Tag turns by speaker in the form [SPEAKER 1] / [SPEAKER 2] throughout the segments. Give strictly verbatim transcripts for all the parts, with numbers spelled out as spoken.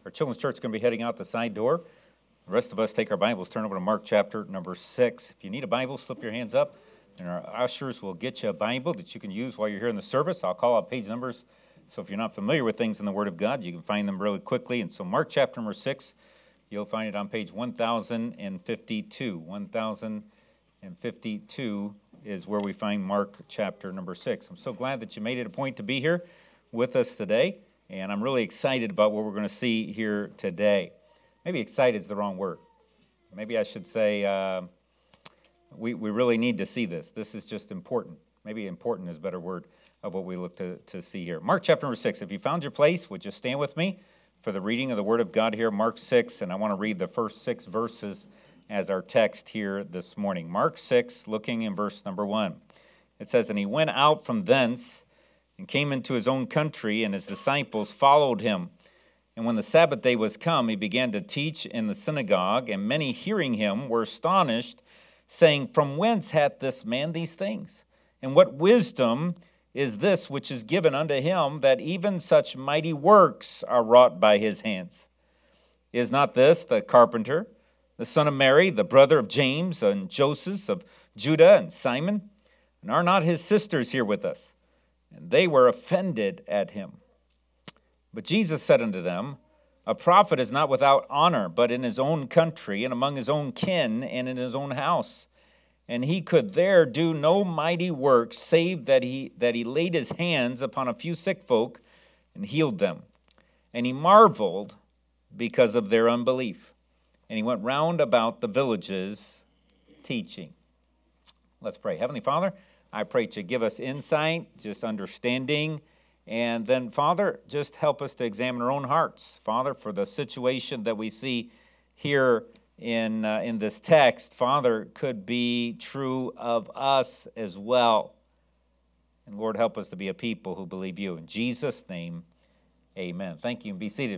[SPEAKER 1] Our children's church is going to be heading out the side door. The rest of us take our Bibles, turn over to Mark chapter number six. If you need a Bible, slip your hands up, and our ushers will get you a Bible that you can use while you're here in the service. I'll call out page numbers, so if you're not familiar with things in the Word of God, you can find them really quickly. And so Mark chapter number six, you'll find it on page one thousand fifty-two. one thousand fifty-two is where we find Mark chapter number six. I'm so glad that you made it a point to be here with us today, and I'm really excited about what we're going to see here today. Maybe excited is the wrong word. Maybe I should say uh, we, we really need to see this. This is just important. Maybe important is a better word of what we look to, to see here. Mark chapter number six. If you found your place, would you stand with me for the reading of the Word of God here, Mark six, and I want to read the first six verses as our text here this morning. Mark six, looking in verse number one. It says, "And he went out from thence and came into his own country, and his disciples followed him. And when the Sabbath day was come, he began to teach in the synagogue, and many hearing him were astonished, saying, From whence hath this man these things? And what wisdom is this which is given unto him, that even such mighty works are wrought by his hands? Is not this the carpenter, the son of Mary, the brother of James and Joseph, of Judah and Simon? And are not his sisters here with us? And they were offended at him. But Jesus said unto them, A prophet is not without honor, but in his own country, and among his own kin, and in his own house. And he could there do no mighty works, save that he that he laid his hands upon a few sick folk and healed them. And he marveled because of their unbelief. And he went round about the villages teaching." Let's pray. Heavenly Father, I pray that you give us insight, just understanding. And then, Father, just help us to examine our own hearts. Father, for the situation that we see here in uh, in this text, Father, could be true of us as well. And Lord, help us to be a people who believe you. In Jesus' name, amen. Thank you, and be seated.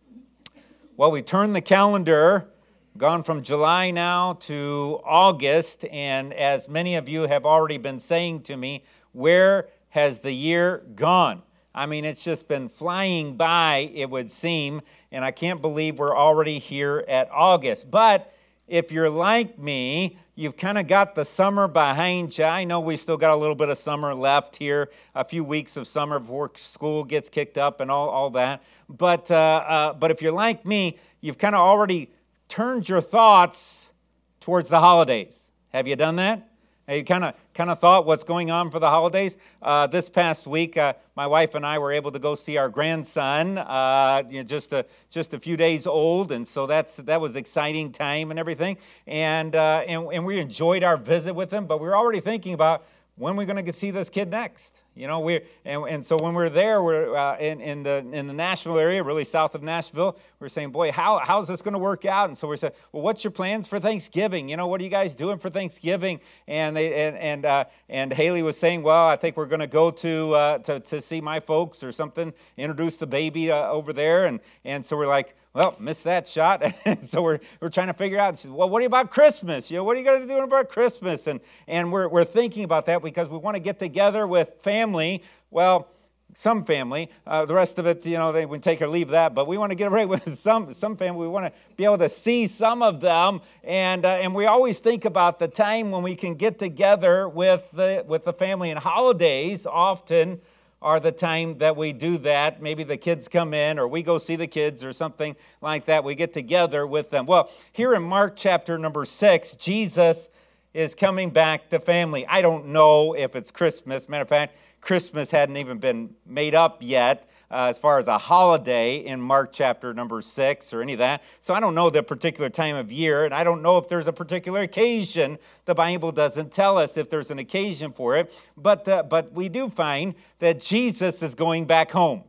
[SPEAKER 1] Well, we turn the calendar, gone from July now to August, and as many of you have already been saying to me, where has the year gone? I mean, it's just been flying by, it would seem, and I can't believe we're already here at August. But if you're like me, you've kind of got the summer behind you. I know we still got a little bit of summer left here, a few weeks of summer before school gets kicked up and all, all that. But, uh, uh, but if you're like me, you've kind of already turned your thoughts towards the holidays. Have you done that? You kind of kind of thought what's going on for the holidays. Uh, this past week, uh, my wife and I were able to go see our grandson, uh, you know, just a just a few days old, and so that's that was exciting time and everything. And uh, and and we enjoyed our visit with him, but we were already thinking about when we're going to see this kid next. You know, we and, and so when we're there, we're uh, in in the in the Nashville area, really south of Nashville. We're saying, boy, how how's this going to work out? And so we said, well, what's your plans for Thanksgiving? You know, what are you guys doing for Thanksgiving? And they and and uh, and Haley was saying, well, I think we're going to go to uh, to to see my folks or something, introduce the baby uh, over there, and and so we're like, well, missed that shot. So we're we're trying to figure out, well, what about Christmas? You know, what are you going to do about Christmas? And and we're we're thinking about that because we want to get together with family. Well, some family. Uh, the rest of it, you know, they would take or leave that. But we want to get right with some some family. We want to be able to see some of them, and uh, and we always think about the time when we can get together with the with the family. And holidays often are the time that we do that. Maybe the kids come in, or we go see the kids, or something like that. We get together with them. Well, here in Mark chapter number six, Jesus is coming back to family. I don't know if it's Christmas. Matter of fact, Christmas hadn't even been made up yet uh, as far as a holiday in Mark chapter number six or any of that. So I don't know the particular time of year, and I don't know if there's a particular occasion. The Bible doesn't tell us if there's an occasion for it, but uh, but we do find that Jesus is going back home.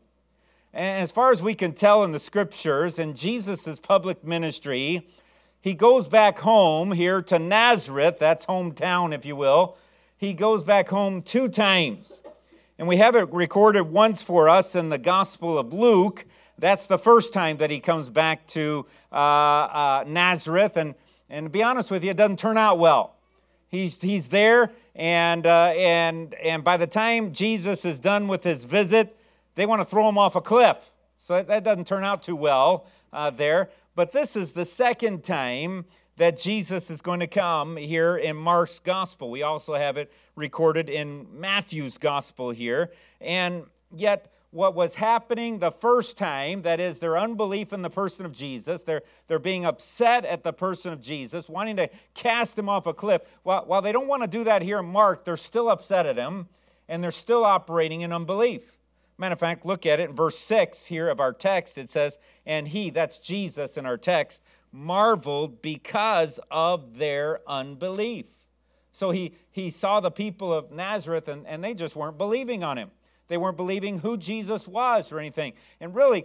[SPEAKER 1] And as far as we can tell in the Scriptures, in Jesus' public ministry, he goes back home here to Nazareth. That's hometown, if you will. He goes back home two times. And we have it recorded once for us in the Gospel of Luke. That's the first time that he comes back to uh, uh, Nazareth. And, and to be honest with you, it doesn't turn out well. He's he's there, and uh, and and by the time Jesus is done with his visit, they want to throw him off a cliff. So that, that doesn't turn out too well uh, there. But this is the second time that Jesus is going to come here in Mark's gospel. We also have it recorded in Matthew's gospel here. And yet what was happening the first time, that is their unbelief in the person of Jesus, they're, they're being upset at the person of Jesus, wanting to cast him off a cliff. While, while they don't want to do that here in Mark, they're still upset at him, and they're still operating in unbelief. Matter of fact, look at it in verse six here of our text. It says, and he, that's Jesus in our text, marveled because of their unbelief. So he, he saw the people of Nazareth, and, and they just weren't believing on him. They weren't believing who Jesus was or anything. And really,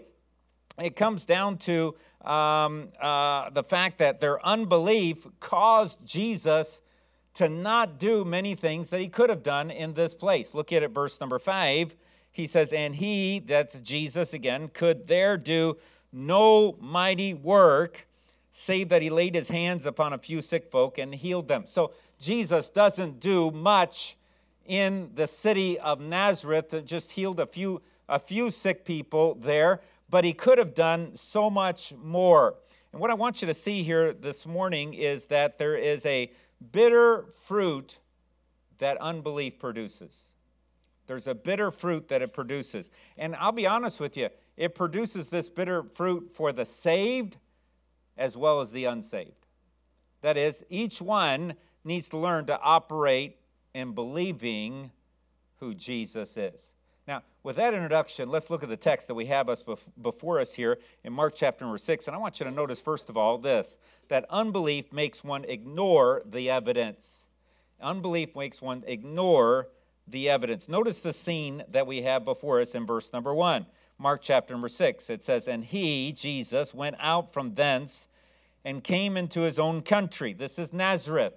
[SPEAKER 1] it comes down to um, uh, the fact that their unbelief caused Jesus to not do many things that he could have done in this place. Look at it, verse number five. He says, and he, that's Jesus again, could there do no mighty work, save that he laid his hands upon a few sick folk and healed them. So Jesus doesn't do much in the city of Nazareth, just healed a few, a few sick people there, but he could have done so much more. And what I want you to see here this morning is that there is a bitter fruit that unbelief produces. There's a bitter fruit that it produces. And I'll be honest with you, it produces this bitter fruit for the saved as well as the unsaved. That is, each one needs to learn to operate in believing who Jesus is. Now, with that introduction, let's look at the text that we have us before us here in Mark chapter number six. And I want you to notice, first of all, this, that unbelief makes one ignore the evidence. Unbelief makes one ignore the evidence. Notice the scene that we have before us in verse number one. Mark chapter number six, it says, and he, Jesus, went out from thence and came into his own country. This is Nazareth.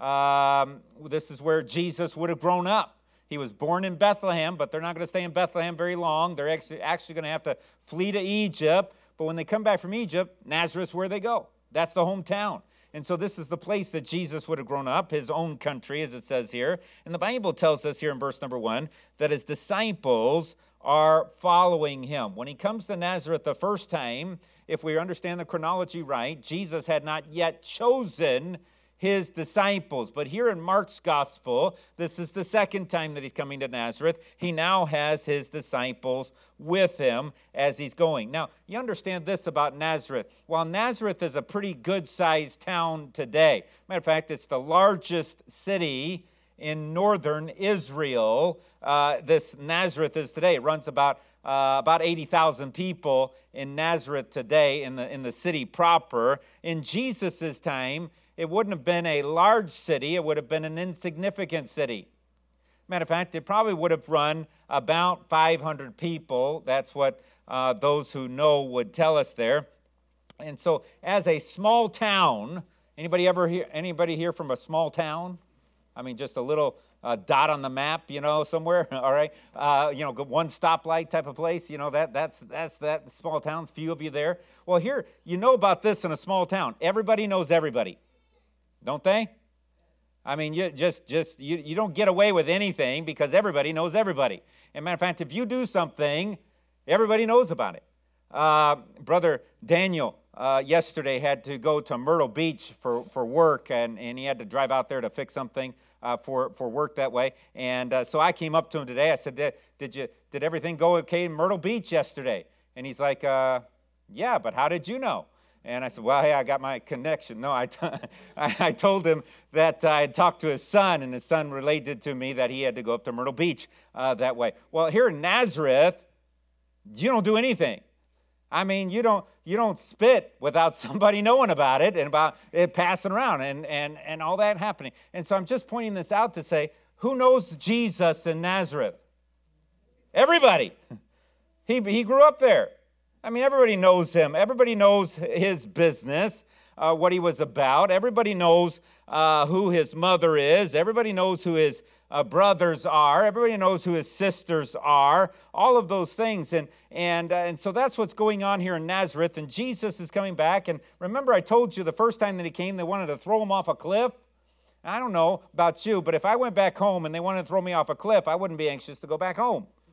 [SPEAKER 1] Um, this is where Jesus would have grown up. He was born in Bethlehem, but they're not going to stay in Bethlehem very long. They're actually, actually going to have to flee to Egypt. But when they come back from Egypt, Nazareth's where they go. That's the hometown. And so this is the place that Jesus would have grown up, his own country, as it says here. And the Bible tells us here in verse number one that his disciples are following him. When he comes to Nazareth the first time, if we understand the chronology right, Jesus had not yet chosen his disciples. But here in Mark's gospel, this is the second time that he's coming to Nazareth. He now has his disciples with him as he's going. Now, you understand this about Nazareth. While Nazareth is a pretty good-sized town today, matter of fact, it's the largest city in northern Israel. Uh, this Nazareth is today. It runs about uh, about eighty thousand people in Nazareth today, in the in the city proper. In Jesus' time, it wouldn't have been a large city. It would have been an insignificant city. Matter of fact, it probably would have run about five hundred people. That's what uh, those who know would tell us there. And so, as a small town, anybody ever hear anybody here from a small town? I mean, just a little uh, dot on the map, you know, somewhere. All right, uh, you know, one stoplight type of place. You know, that that's that's that small town's few of you there. Well, here you know about this in a small town. Everybody knows everybody. Don't they? I mean, you just, just you, you don't get away with anything because everybody knows everybody. As a matter of fact, if you do something, everybody knows about it. Uh, Brother Daniel uh, yesterday had to go to Myrtle Beach for, for work, and, and he had to drive out there to fix something uh, for, for work that way. And uh, so I came up to him today. I said, did, did, you, did everything go okay in Myrtle Beach yesterday? And he's like, uh, yeah, but how did you know? And I said, well, hey, I got my connection. No, I, t- I told him that I had talked to his son, and his son related to me that he had to go up to Myrtle Beach uh, that way. Well, here in Nazareth, you don't do anything. I mean, you don't you don't spit without somebody knowing about it and about it passing around and, and, and all that happening. And so I'm just pointing this out to say, who knows Jesus in Nazareth? Everybody. He, he grew up there. I mean, everybody knows him. Everybody knows his business, uh, what he was about. Everybody knows uh, who his mother is. Everybody knows who his uh, brothers are. Everybody knows who his sisters are. All of those things. And and uh, and so that's what's going on here in Nazareth. And Jesus is coming back. And remember, I told you the first time that he came, they wanted to throw him off a cliff. I don't know about you, but if I went back home and they wanted to throw me off a cliff, I wouldn't be anxious to go back home.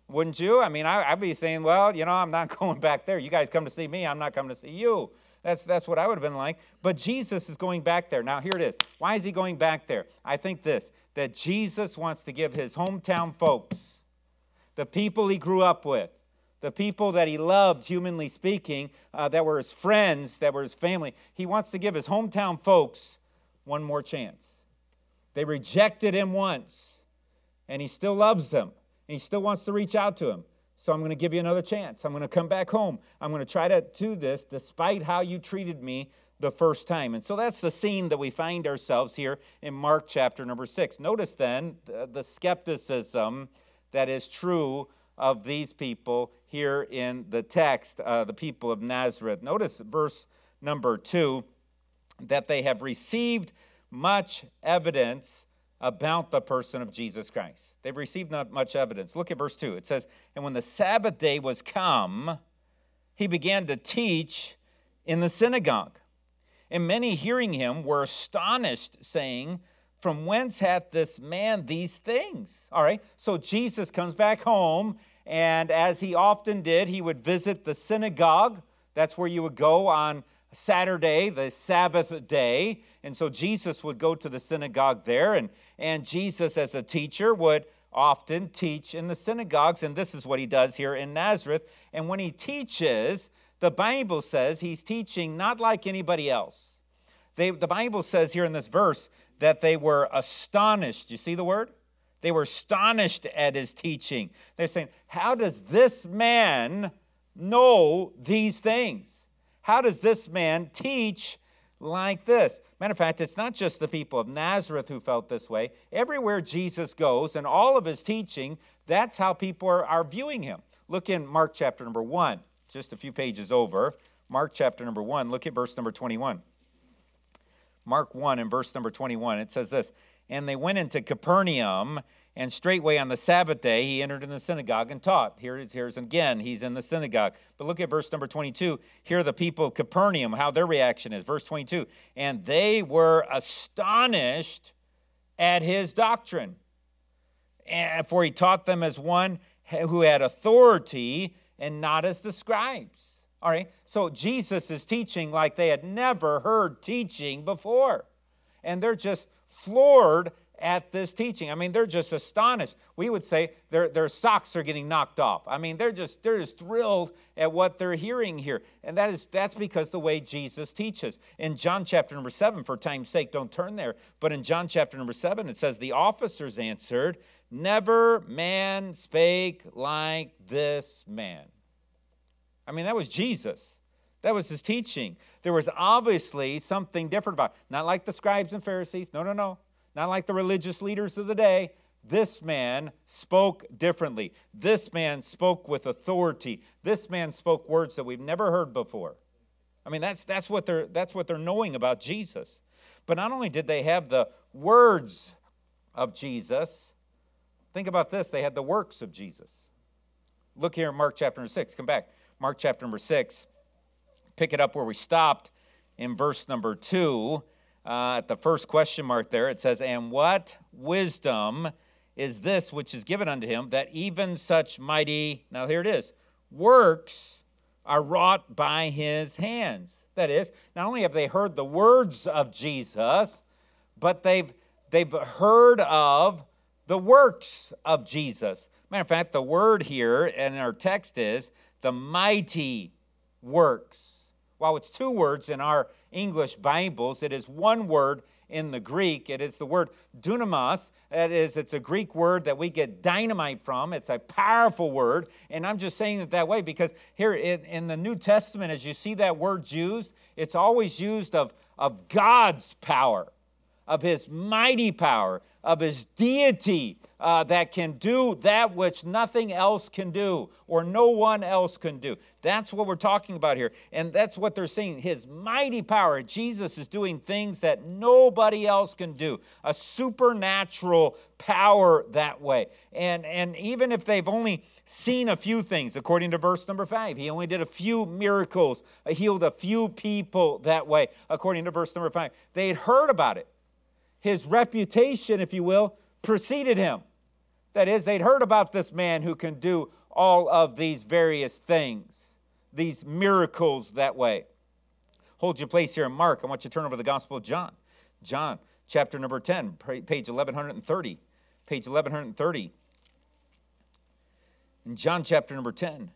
[SPEAKER 1] Wouldn't you? I mean, I, I'd be saying, well, you know, I'm not going back there. You guys come to see me. I'm not coming to see you. That's, that's what I would have been like. But Jesus is going back there. Now, here it is. Why is he going back there? I think this, that Jesus wants to give his hometown folks, the people he grew up with, the people that he loved, humanly speaking, uh, that were his friends, that were his family, he wants to give his hometown folks one more chance. They rejected him once, and he still loves them. And he still wants to reach out to him. So I'm going to give you another chance. I'm going to come back home. I'm going to try to do this despite how you treated me the first time. And so that's the scene that we find ourselves here in Mark chapter number six. Notice then the, the skepticism that is true of these people here in the text, uh, the people of Nazareth. Notice verse number two, that they have received much evidence about the person of Jesus Christ. They've received not much evidence. Look at verse two. It says, and when the Sabbath day was come, he began to teach in the synagogue. And many hearing him were astonished, saying, from whence hath this man these things? All right, so Jesus comes back home, and as he often did, he would visit the synagogue. That's where you would go on Saturday, the Sabbath day. And so Jesus would go to the synagogue there, and, and Jesus as a teacher would often teach in the synagogues, and this is what he does here in Nazareth. And when he teaches, the Bible says he's teaching not like anybody else. They, the Bible says here in this verse that they were astonished. You see the word? They were astonished at his teaching. They're saying, how does this man know these things? How does this man teach like this? Matter of fact, it's not just the people of Nazareth who felt this way. Everywhere Jesus goes and all of his teaching, that's how people are, are viewing him. Look in Mark chapter number one, just a few pages over. Mark chapter number one, look at verse number twenty-one. Mark one and verse number twenty-one, it says this, and they went into Capernaum, and straightway on the Sabbath day he entered in the synagogue and taught. Here it is, here's again, he's in the synagogue. But look at verse number twenty-two. Here are the people of Capernaum, how their reaction is. Verse twenty-two, and they were astonished at his doctrine. And for he taught them as one who had authority and not as the scribes. All right, so Jesus is teaching like they had never heard teaching before. And they're just floored at this teaching. I mean, they're just astonished. We would say their, their socks are getting knocked off. I mean, they're just they're just thrilled at what they're hearing here. And that is that's because the way Jesus teaches. In John chapter number seven, for time's sake, don't turn there, but in John chapter number seven, it says, the officers answered, never man spake like this man. I mean, that was Jesus. That was his teaching. There was obviously something different about it. Not like the scribes and Pharisees. No, no, no. Not like the religious leaders of the day. This man spoke differently. This man spoke with authority. This man spoke words that we've never heard before. I mean, that's, that's, what they're, that's what they're knowing about Jesus. But not only did they have the words of Jesus, think about this, they had the works of Jesus. Look here in Mark chapter six. Come back. Mark chapter number six. Pick it up where we stopped in verse number two. Uh, at the first question mark there, it says, and what wisdom is this which is given unto him, that even such mighty, now here it is, works are wrought by his hands. That is, not only have they heard the words of Jesus, but they've, they've heard of the works of Jesus. Matter of fact, the word here in our text is the mighty works. While it's two words in our English Bibles, it is one word in the Greek. It is the word dunamis. That is, it's a Greek word that we get dynamite from. It's a powerful word. And I'm just saying it that way because here in, in the New Testament, as you see that word used, it's always used of, of God's power, of his mighty power, of his deity uh, that can do that which nothing else can do or no one else can do. That's what we're talking about here. And that's what they're saying. His mighty power. Jesus is doing things that nobody else can do. A supernatural power that way. And, and even if they've only seen a few things, according to verse number five, he only did a few miracles, healed a few people that way, according to verse number five. They had heard about it. His reputation, if you will, preceded him. That is, they'd heard about this man who can do all of these various things, these miracles that way. Hold your place here in Mark. I want you to turn over to the Gospel of John. John, chapter number ten, page eleven thirty. Page eleven thirty. In John chapter number ten,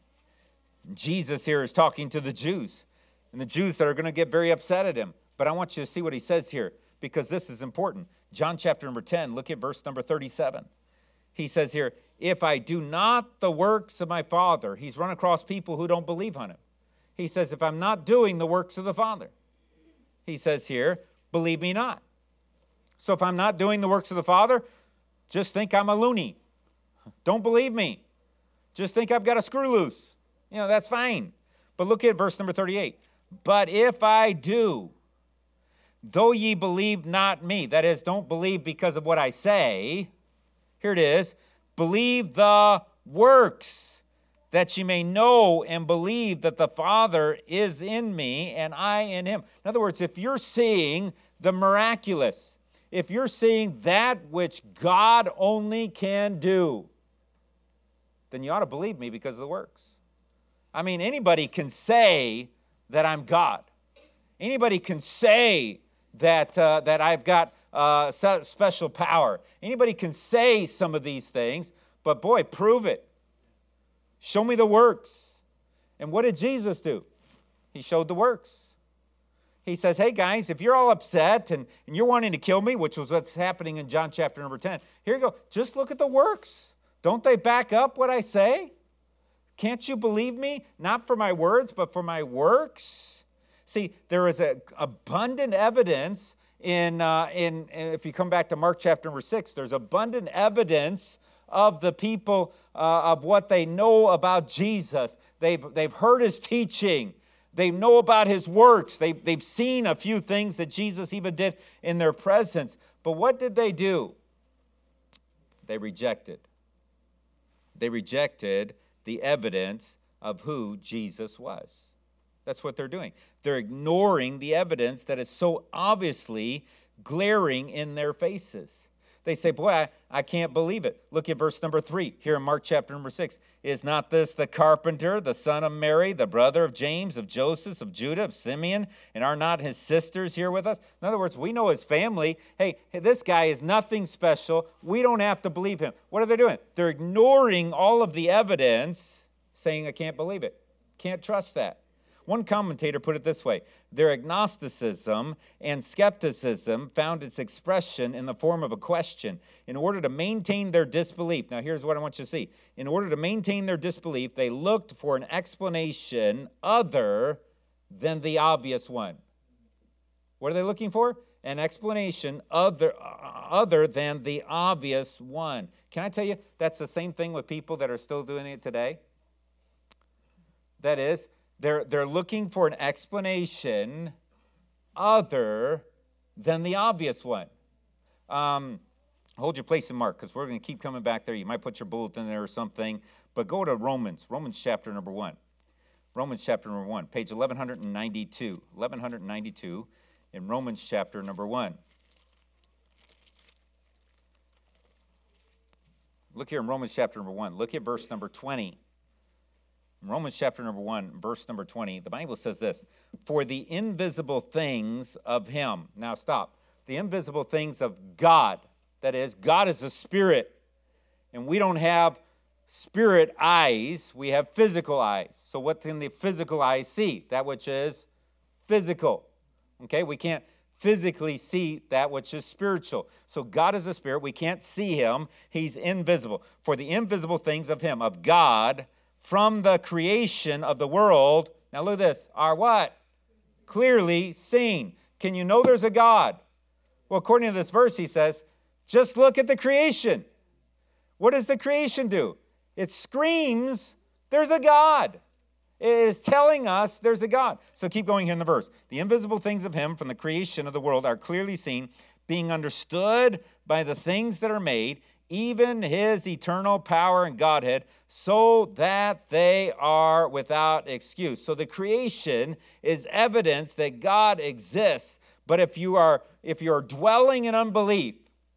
[SPEAKER 1] Jesus here is talking to the Jews, and the Jews that are going to get very upset at him. But I want you to see what he says here, because this is important. John chapter number ten, look at verse number thirty-seven. He says here, if I do not the works of my Father, he's run across people who don't believe on him. He says, if I'm not doing the works of the Father, he says here, believe me not. So if I'm not doing the works of the Father, just think I'm a loony. Don't believe me. Just think I've got a screw loose. You know, that's fine. But look at verse number thirty-eight. But if I do, though ye believe not me, that is, don't believe because of what I say, here it is, believe the works, that ye may know and believe that the Father is in me and I in him. In other words, if you're seeing the miraculous, if you're seeing that which God only can do, then you ought to believe me because of the works. I mean, anybody can say that I'm God. Anybody can say that uh, that I've got uh, special power. Anybody can say some of these things, but boy, prove it. Show me the works. And what did Jesus do? He showed the works. He says, hey guys, if you're all upset and, and you're wanting to kill me, which was what's happening in John chapter number ten, here you go. Just look at the works. Don't they back up what I say? Can't you believe me? Not for my words, but for my works. See, there is a, abundant evidence in, uh, in, if you come back to Mark chapter number six, there's abundant evidence of the people, uh, of what they know about Jesus. They've, they've heard his teaching. They know about his works. They, they've seen a few things that Jesus even did in their presence. But what did they do? They rejected. They rejected the evidence of who Jesus was. That's what they're doing. They're ignoring the evidence that is so obviously glaring in their faces. They say, boy, I, I can't believe it. Look at verse number three here in Mark chapter number six. Is not this the carpenter, the son of Mary, the brother of James, of Joseph, of Judah, of Simeon, and are not his sisters here with us? In other words, we know his family. Hey, hey, this guy is nothing special. We don't have to believe him. What are they doing? They're ignoring all of the evidence, saying, I can't believe it. Can't trust that. One commentator put it this way: their agnosticism and skepticism found its expression in the form of a question. In order to maintain their disbelief, now here's what I want you to see. In order to maintain their disbelief, they looked for an explanation other than the obvious one. What are they looking for? An explanation other, other than the obvious one. Can I tell you, that's the same thing with people that are still doing it today? That is, They're, they're looking for an explanation other than the obvious one. Um, hold your place in Mark, because we're going to keep coming back there. You might put your bulletin there or something. But go to Romans, Romans chapter number one. Romans chapter number one, page eleven ninety-two. eleven ninety-two in Romans chapter number one. Look here in Romans chapter number one. Look at verse number twenty. In Romans chapter number one, verse number twenty, the Bible says this: for the invisible things of him. Now stop. The invisible things of God. That is, God is a spirit. And we don't have spirit eyes. We have physical eyes. So what can the physical eyes see? That which is physical. Okay, we can't physically see that which is spiritual. So God is a spirit. We can't see him. He's invisible. For the invisible things of him, of God, from the creation of the world, now look at this, are what? Clearly seen. Can you know there's a God? Well, according to this verse, he says, just look at the creation. What does the creation do? It screams, there's a God. It is telling us there's a God. So keep going here in the verse. The invisible things of him from the creation of the world are clearly seen, being understood by the things that are made, even his eternal power and Godhead, so that they are without excuse. So the creation is evidence that God exists. But if you are if you're dwelling in unbelief,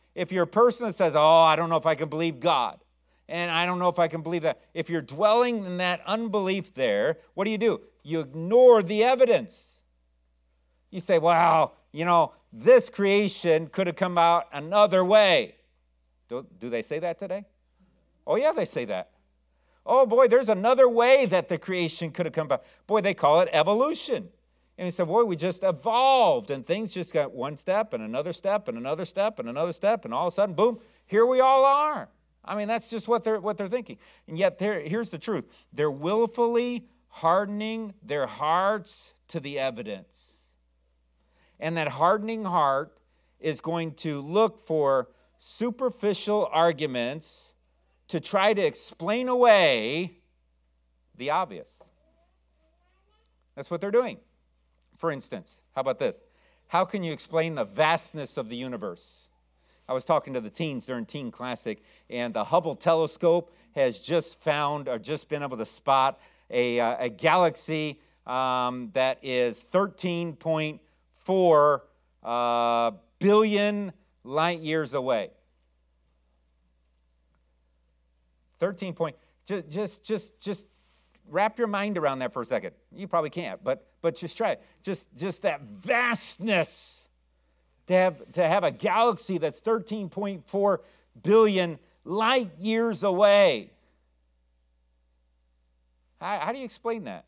[SPEAKER 1] if you're a person that says, oh, I don't know if I can believe God, and I don't know if I can believe that, if you're dwelling in that unbelief there, what do you do? You ignore the evidence. You say, well, you know, this creation could have come out another way. Do, do they say that today? Oh, yeah, they say that. Oh, boy, there's another way that the creation could have come about. Boy, they call it evolution. And he said, boy, we just evolved, and things just got one step and another step and another step and another step, and all of a sudden, boom, here we all are. I mean, that's just what they're what they're thinking. And yet, here's the truth. They're willfully hardening their hearts to the evidence. And that hardening heart is going to look for superficial arguments to try to explain away the obvious. That's what they're doing. For instance, how about this? How can you explain the vastness of the universe? I was talking to the teens during Teen Classic, and the Hubble telescope has just found, or just been able to spot, a, uh, a galaxy um, that is thirteen point four uh, billion light years away. thirteen point, just, just, just, just wrap your mind around that for a second. You probably can't, but but just try it. Just, just that vastness, to have, to have a galaxy that's thirteen point four billion light years away. How, how do you explain that?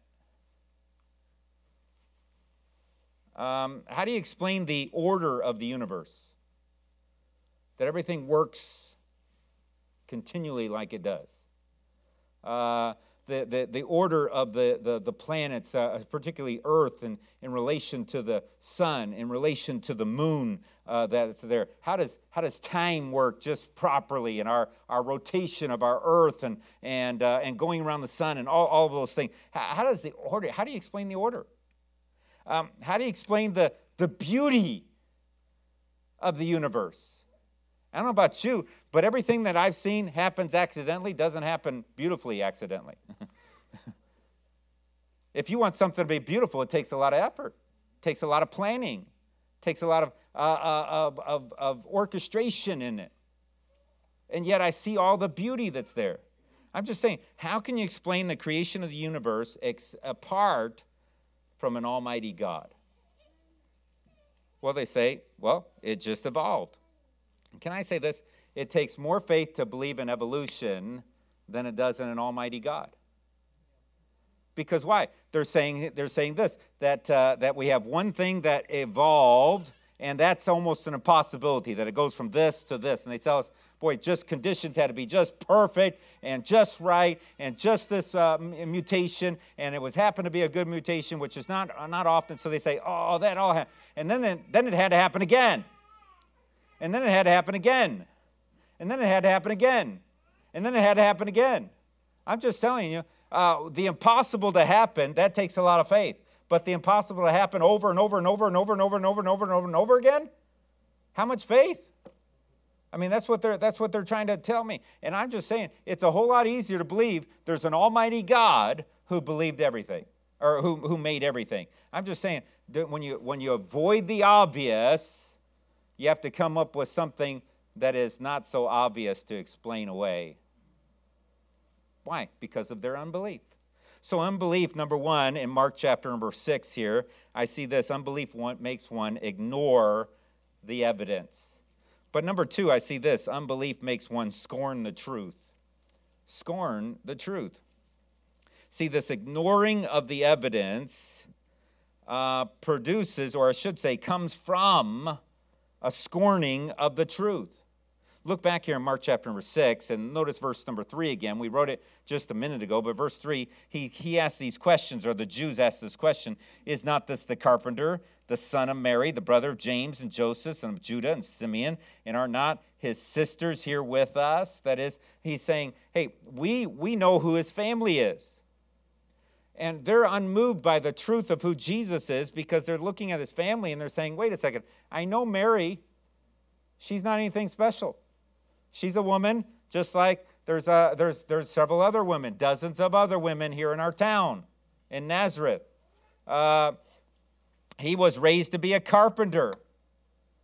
[SPEAKER 1] Um, how do you explain the order of the universe? That everything works continually like it does. Uh, the, the, the order of the, the, the planets, uh, particularly Earth, in, in relation to the sun, in relation to the moon uh, that's there. How does, how does time work just properly, and our, our rotation of our Earth, and, and, uh, and going around the sun, and all, all of those things? How, how does the order, how do you explain the order? Um, how do you explain the, the beauty of the universe? I don't know about you, but everything that I've seen happens accidentally doesn't happen beautifully accidentally. If you want something to be beautiful, it takes a lot of effort. It takes a lot of planning. It takes a lot of, uh, uh, of, of, of orchestration in it. And yet I see all the beauty that's there. I'm just saying, how can you explain the creation of the universe ex- apart from an almighty God? Well, they say, well, it just evolved. Can I say this? It takes more faith to believe in evolution than it does in an almighty God. Because why? They're saying they're saying this, that uh, that we have one thing that evolved, and that's almost an impossibility, that it goes from this to this. And they tell us, boy, just conditions had to be just perfect and just right, and just this uh, mutation, and it was happened to be a good mutation, which is not not often. So they say, oh, that all happened. And then, then it had to happen again. And then it had to happen again. And then it had to happen again. And then it had to happen again. I'm just telling you, uh, the impossible to happen, that takes a lot of faith. But the impossible to happen over and over and over and over and over and over and over and over and over again, how much faith? I mean, that's what they're that's what they're trying to tell me. And I'm just saying, it's a whole lot easier to believe there's an almighty God who believed everything, or who, who made everything. I'm just saying, that when you when you avoid the obvious, you have to come up with something that is not so obvious to explain away. Why? Because of their unbelief. So unbelief, number one, in Mark chapter number six here, I see this. Unbelief one, makes one ignore the evidence. But number two, I see this. Unbelief makes one scorn the truth. Scorn the truth. See, this ignoring of the evidence uh, produces, or I should say, comes from a scorning of the truth. Look back here in Mark chapter number six, and notice verse number three again. We wrote it just a minute ago, but verse three, he, he asked these questions, or the Jews asked this question, is not this the carpenter, the son of Mary, the brother of James and Joseph and of Judah and Simeon, and are not his sisters here with us? That is, he's saying, hey, we, we know who his family is. And they're unmoved by the truth of who Jesus is, because they're looking at his family and they're saying, wait a second, I know Mary, she's not anything special. She's a woman, just like there's, a, there's, there's several other women, dozens of other women here in our town, in Nazareth. Uh, he was raised to be a carpenter.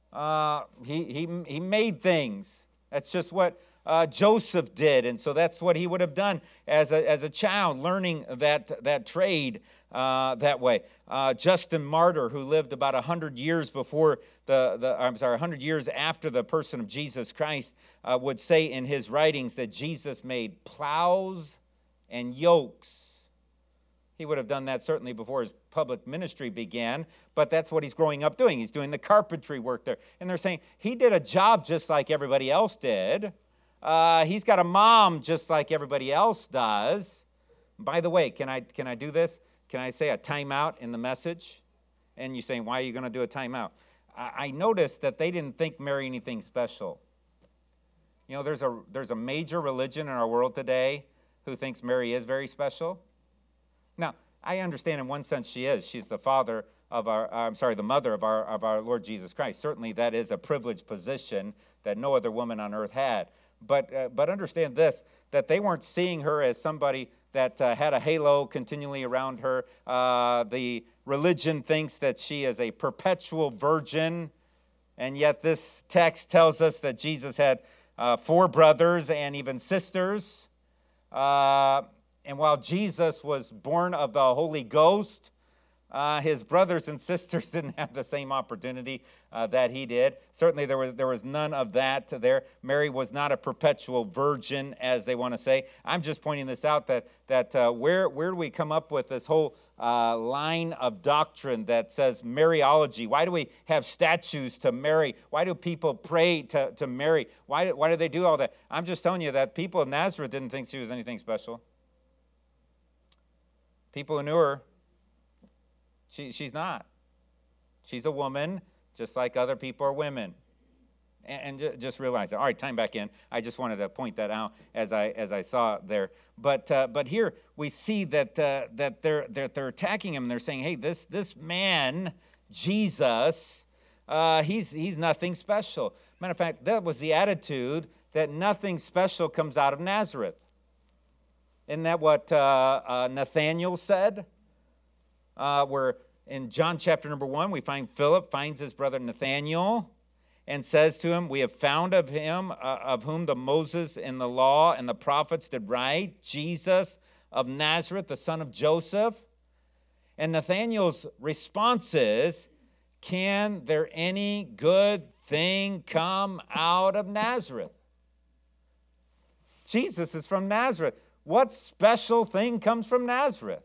[SPEAKER 1] Uh, he, he, he made things. That's just what uh, Joseph did. And so that's what he would have done as a, as a child, learning that, that trade uh, that way. Uh, Justin Martyr, who lived about one hundred years before the, the, I'm sorry, one hundred years after the person of Jesus Christ, uh, would say in his writings that Jesus made plows and yokes. He would have done that certainly before his public ministry began, but that's what he's growing up doing. He's doing the carpentry work there. And they're saying he did a job just like everybody else did. Uh, he's got a mom just like everybody else does. By the way, can I can I do this? Can I say a timeout in the message? And you're saying, why are you going to do a timeout? I, I noticed that they didn't think Mary anything special. You know, there's a there's a major religion in our world today who thinks Mary is very special. Now, I understand in one sense she is. She's the father of our, I'm sorry, the mother of our of our Lord Jesus Christ. Certainly that is a privileged position that no other woman on earth had. But uh, but understand this, that they weren't seeing her as somebody that uh, had a halo continually around her. Uh, the religion thinks that she is a perpetual virgin, and yet this text tells us that Jesus had uh, four brothers and even sisters. Uh And while Jesus was born of the Holy Ghost, uh, his brothers and sisters didn't have the same opportunity uh, that he did. Certainly there was, there was none of that there. Mary was not a perpetual virgin, as they want to say. I'm just pointing this out, that, that uh, where, where do we come up with this whole uh, line of doctrine that says Mariology? Why do we have statues to Mary? Why do people pray to, to Mary? Why do, why do they do all that? I'm just telling you that people of Nazareth didn't think she was anything special. People who knew her, she, she's not. She's a woman, just like other people are women. And, and just realize that. All right, time back in. I just wanted to point that out as I as I saw there. But uh, but here we see that uh, that they're, they're they're attacking him. They're saying, hey, this this man, Jesus, uh, he's he's nothing special. Matter of fact, that was the attitude, that nothing special comes out of Nazareth. Isn't that what uh, uh, Nathaniel said? Uh, where in John chapter number one, we find Philip finds his brother Nathaniel and says to him, we have found of him, uh, of whom the Moses and the law and the prophets did write, Jesus of Nazareth, the son of Joseph. And Nathaniel's response is, can there any good thing come out of Nazareth? Jesus is from Nazareth. What special thing comes from Nazareth?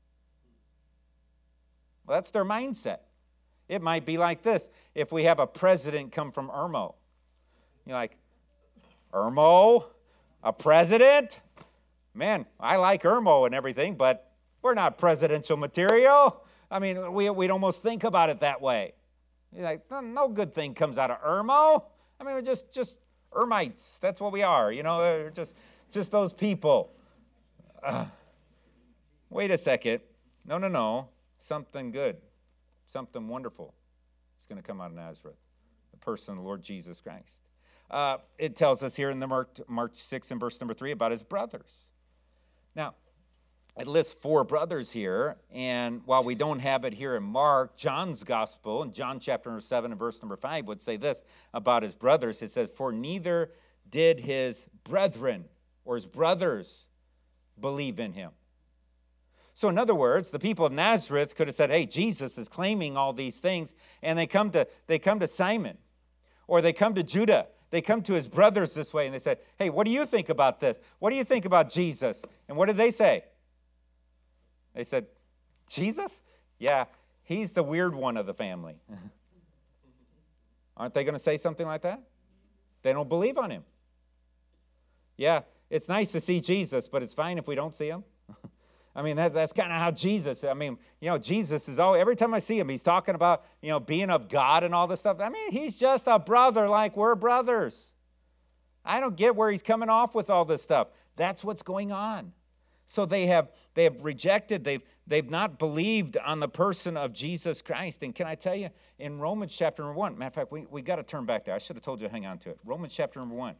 [SPEAKER 1] Well, that's their mindset. It might be like this. If we have a president come from Irmo, you're like, Irmo? A president? Man, I like Irmo and everything, but we're not presidential material. I mean, we, we'd almost think about it that way. You're like, no, no good thing comes out of Irmo. I mean, we're just, just Irmites. That's what we are. You know, they're just, just those people. Uh, wait a second. No, no, no. Something good, something wonderful is going to come out of Nazareth, the person of the Lord Jesus Christ. Uh, it tells us here in the Mark, Mark six and verse number three about his brothers. Now, it lists four brothers here, and while we don't have it here in Mark, John's gospel, in John chapter number seven and verse number five, would say this about his brothers. It says, for neither did his brethren or his brothers believe in him. So in other words, the people of Nazareth could have said, hey, Jesus is claiming all these things, and they come to they come to Simon, or they come to Judah. They come to his brothers this way, and they said, hey, what do you think about this? What do you think about Jesus? And what did they say? They said, Jesus? Yeah, he's the weird one of the family. Aren't they going to say something like that? They don't believe on him. Yeah, it's nice to see Jesus, but it's fine if we don't see him. I mean, that, that's kind of how Jesus, I mean, you know, Jesus is all, every time I see him, he's talking about, you know, being of God and all this stuff. I mean, he's just a brother like we're brothers. I don't get where he's coming off with all this stuff. That's what's going on. So they have they have rejected, they've, they've not believed on the person of Jesus Christ. And can I tell you, in Romans chapter number one, matter of fact, we, we got to turn back there. I should have told you to hang on to it. Romans chapter number one,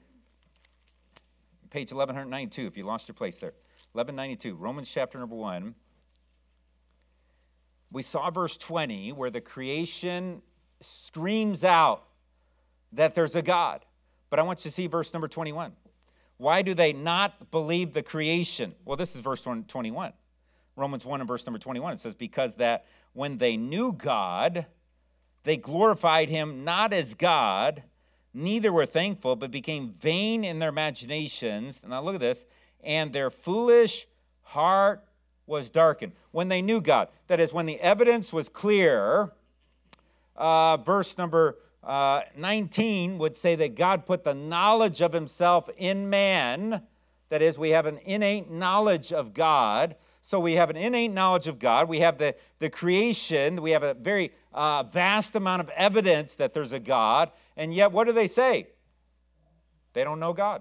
[SPEAKER 1] page eleven ninety-two, if you lost your place there. eleven ninety-two, Romans chapter number one. We saw verse twenty where the creation screams out that there's a God. But I want you to see verse number twenty-one. Why do they not believe the creation? Well, this is verse twenty-one. Romans one and verse number twenty-one. It says, because that when they knew God, they glorified him not as God, neither were thankful, but became vain in their imaginations. Now look at this. And their foolish heart was darkened. When they knew God, that is, when the evidence was clear, uh, verse number uh, nineteen would say that God put the knowledge of himself in man. That is, we have an innate knowledge of God. So we have an innate knowledge of God. We have the, the creation. We have a very uh, vast amount of evidence that there's a God. And yet, what do they say? They don't know God.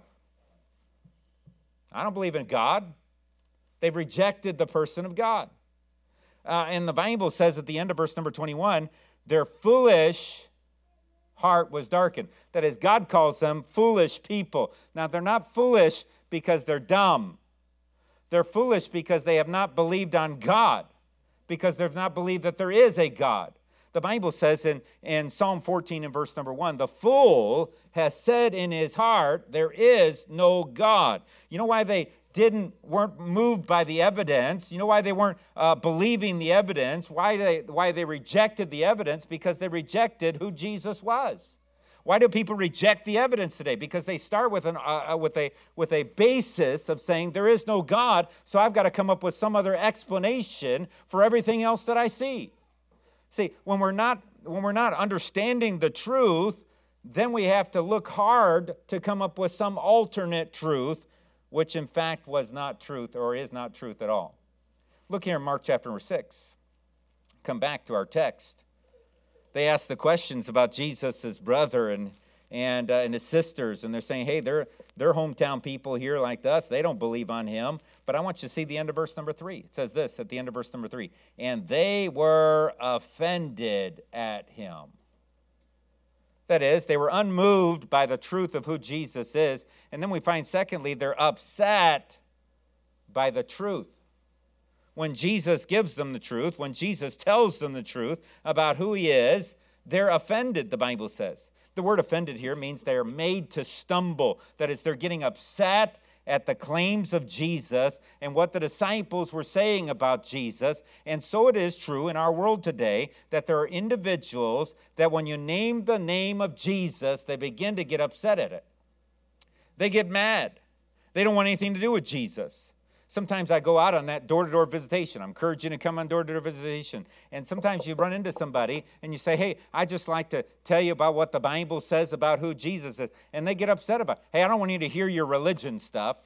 [SPEAKER 1] I don't believe in God. They've rejected the person of God. Uh, and the Bible says at the end of verse number twenty-one, their foolish heart was darkened. That is, God calls them foolish people. Now, they're not foolish because they're dumb. They're foolish because they have not believed on God, because they've not believed that there is a God. The Bible says in, in Psalm fourteen and verse number one, the fool has said in his heart, there is no God. You know why they didn't, weren't moved by the evidence? You know why they weren't uh, believing the evidence? Why they, why they rejected the evidence? Because they rejected who Jesus was. Why do people reject the evidence today? Because they start with an uh, with a with a basis of saying there is no God, so I've got to come up with some other explanation for everything else that I see. See, when we're not when we're not understanding the truth, then we have to look hard to come up with some alternate truth, which in fact was not truth or is not truth at all. Look here in Mark chapter number six. Come back to our text. They ask the questions about Jesus' brother and and uh, and his sisters, and they're saying, hey, they're, they're hometown people here like us. They don't believe on him. But I want you to see the end of verse number three. It says this at the end of verse number three. And they were offended at him. That is, they were unmoved by the truth of who Jesus is. And then we find, secondly, they're upset by the truth. When Jesus gives them the truth, when Jesus tells them the truth about who he is, they're offended, the Bible says. The word offended here means they're made to stumble. That is, they're getting upset at the claims of Jesus and what the disciples were saying about Jesus. And so it is true in our world today that there are individuals that when you name the name of Jesus, they begin to get upset at it. They get mad. They don't want anything to do with Jesus. Sometimes I go out on that door-to-door visitation. I'm encouraging you to come on door-to-door visitation. And sometimes you run into somebody and you say, hey, I just like to tell you about what the Bible says about who Jesus is. And they get upset about it. Hey, I don't want you to hear your religion stuff.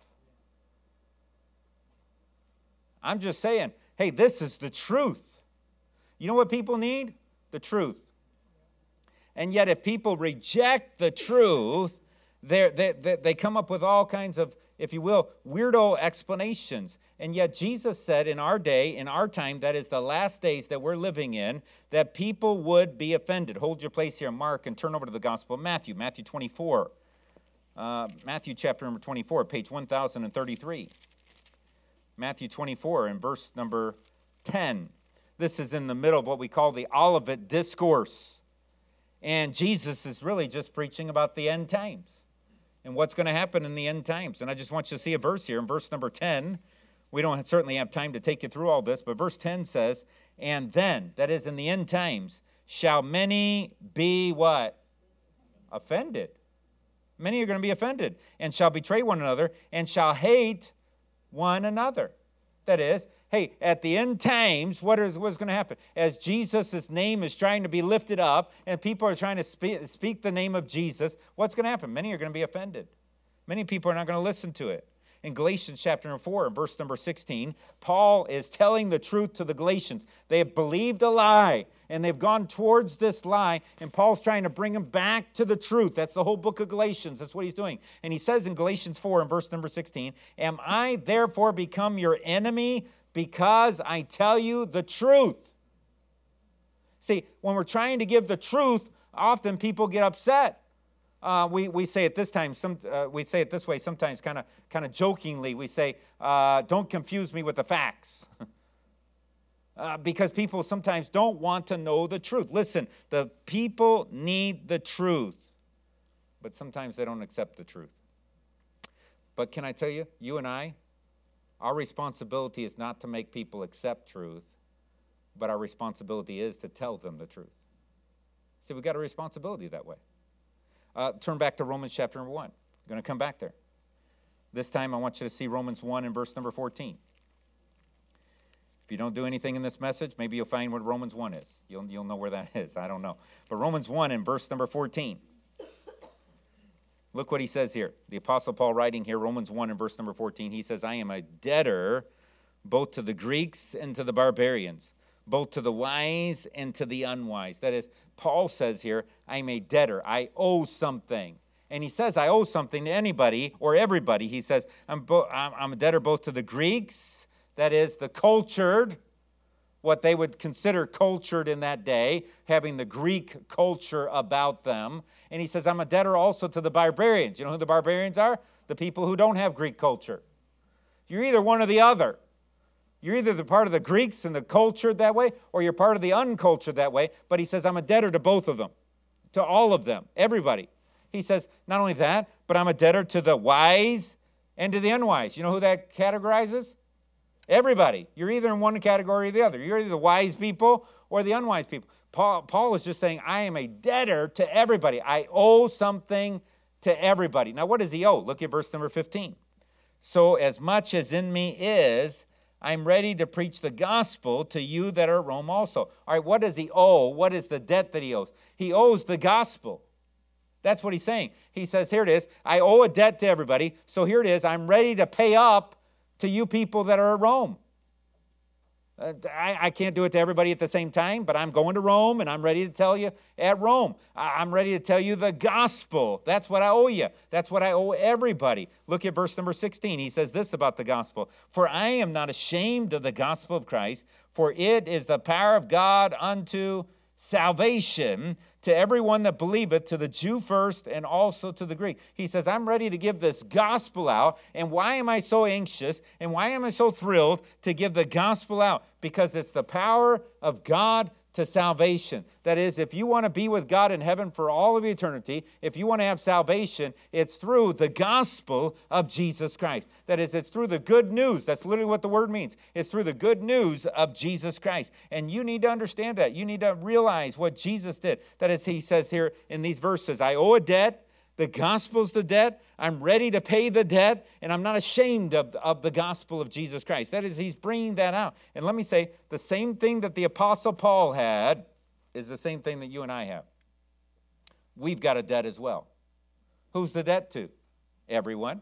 [SPEAKER 1] I'm just saying, hey, this is the truth. You know what people need? The truth. And yet if people reject the truth, they they they come up with all kinds of, if you will, weirdo explanations. And yet Jesus said in our day, in our time, that is the last days that we're living in, that people would be offended. Hold your place here, Mark, and turn over to the Gospel of Matthew, Matthew twenty-four. Uh, Matthew chapter number twenty-four, page one thousand thirty-three. Matthew twenty-four and verse number ten. This is in the middle of what we call the Olivet Discourse. And Jesus is really just preaching about the end times and what's going to happen in the end times. And I just want you to see a verse here in verse number ten. We don't certainly have time to take you through all this, but verse ten says, and then, that is in the end times, shall many be what? Offended. Many are going to be offended, and shall betray one another, and shall hate one another. That is, hey, at the end times, what is what's going to happen? As Jesus' name is trying to be lifted up and people are trying to speak, speak the name of Jesus, what's going to happen? Many are going to be offended. Many people are not going to listen to it. In Galatians chapter four, verse number sixteen, Paul is telling the truth to the Galatians. They have believed a lie, and they've gone towards this lie, and Paul's trying to bring them back to the truth. That's the whole book of Galatians. That's what he's doing. And he says in Galatians four, in verse number sixteen, am I therefore become your enemy because I tell you the truth? See, when we're trying to give the truth, often people get upset. Uh, we, we say it this time, some, uh, we say it this way sometimes kind of kind of jokingly. We say, uh, don't confuse me with the facts. uh, because people sometimes don't want to know the truth. Listen, the people need the truth, but sometimes they don't accept the truth. But can I tell you, you and I, our responsibility is not to make people accept truth, but our responsibility is to tell them the truth. See, we've got a responsibility that way. Uh, turn back to Romans chapter number one. I'm going to come back there. This time I want you to see Romans one and verse number fourteen. If you don't do anything in this message, maybe you'll find what Romans one is. You'll, you'll know where that is. I don't know. But Romans one and verse number fourteen. Look what he says here. The Apostle Paul writing here, Romans one and verse number fourteen, he says, I am a debtor both to the Greeks and to the barbarians, both to the wise and to the unwise. That is, Paul says here, I'm a debtor. I owe something. And he says, I owe something to anybody or everybody. He says, I'm, bo- I'm a debtor both to the Greeks, that is, the cultured, what they would consider cultured in that day, having the Greek culture about them. And he says, I'm a debtor also to the barbarians. You know who the barbarians are? The people who don't have Greek culture. You're either one or the other. You're either the part of the Greeks and the cultured that way, or you're part of the uncultured that way. But he says, I'm a debtor to both of them, to all of them, everybody. He says, not only that, but I'm a debtor to the wise and to the unwise. You know who that categorizes? Everybody. You're either in one category or the other. You're either the wise people or the unwise people. Paul, Paul is just saying, I am a debtor to everybody. I owe something to everybody. Now, what does he owe? Look at verse number fifteen. So as much as in me is, I'm ready to preach the gospel to you that are at Rome also. All right, what does he owe? What is the debt that he owes? He owes the gospel. That's what he's saying. He says, here it is. I owe a debt to everybody. So here it is. I'm ready to pay up to you people that are at Rome. Uh, I, I can't do it to everybody at the same time, but I'm going to Rome, and I'm ready to tell you at Rome. I, I'm ready to tell you the gospel. That's what I owe you. That's what I owe everybody. Look at verse number sixteen. He says this about the gospel. For I am not ashamed of the gospel of Christ, for it is the power of God unto salvation to everyone that believeth, to the Jew first and also to the Greek. He says, I'm ready to give this gospel out. And why am I so anxious? And why am I so thrilled to give the gospel out? Because it's the power of God to salvation. That is, if you want to be with God in heaven for all of eternity, if you want to have salvation, it's through the gospel of Jesus Christ. That is, it's through the good news. That's literally what the word means. It's through the good news of Jesus Christ. And you need to understand that. You need to realize what Jesus did. That is, he says here in these verses, I owe a debt. The gospel's the debt. I'm ready to pay the debt, and I'm not ashamed of, of the gospel of Jesus Christ. That is, he's bringing that out. And let me say, the same thing that the Apostle Paul had is the same thing that you and I have. We've got a debt as well. Who's the debt to? Everyone.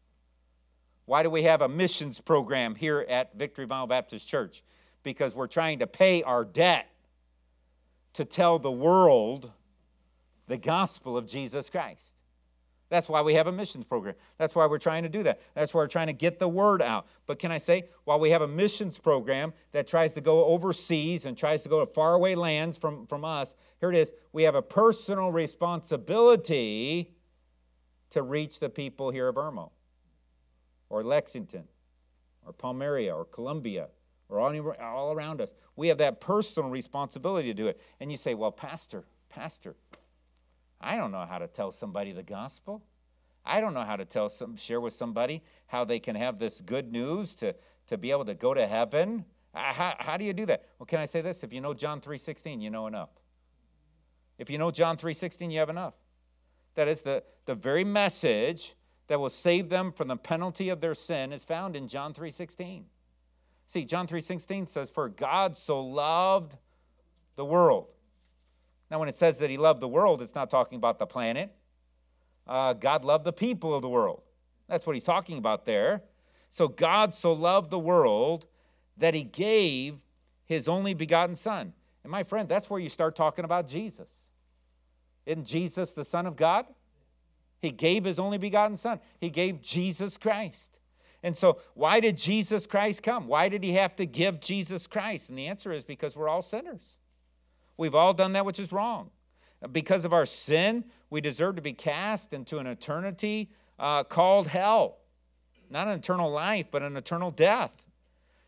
[SPEAKER 1] Why do we have a missions program here at Victory Bible Baptist Church? Because we're trying to pay our debt to tell the world the gospel of Jesus Christ. That's why we have a missions program. That's why we're trying to do that. That's why we're trying to get the word out. But can I say, while we have a missions program that tries to go overseas and tries to go to faraway lands from, from us, here it is, we have a personal responsibility to reach the people here of Irmo, or Lexington, or Palmyra, or Columbia, or all, all around us. We have that personal responsibility to do it. And you say, well, Pastor, Pastor, I don't know how to tell somebody the gospel. I don't know how to tell some, share with somebody how they can have this good news to, to be able to go to heaven. How, how do you do that? Well, can I say this? If you know John three sixteen, you know enough. If you know John three sixteen, you have enough. That is, the, the very message that will save them from the penalty of their sin is found in John three sixteen. See, John three sixteen says, for God so loved the world. Now, when it says that he loved the world, it's not talking about the planet. Uh, God loved the people of the world. That's what he's talking about there. So God so loved the world that he gave his only begotten Son. And my friend, that's where you start talking about Jesus. Isn't Jesus the Son of God? He gave his only begotten Son. He gave Jesus Christ. And so why did Jesus Christ come? Why did he have to give Jesus Christ? And the answer is because we're all sinners. We've all done that which is wrong. Because of our sin, we deserve to be cast into an eternity uh, called hell. Not an eternal life, but an eternal death.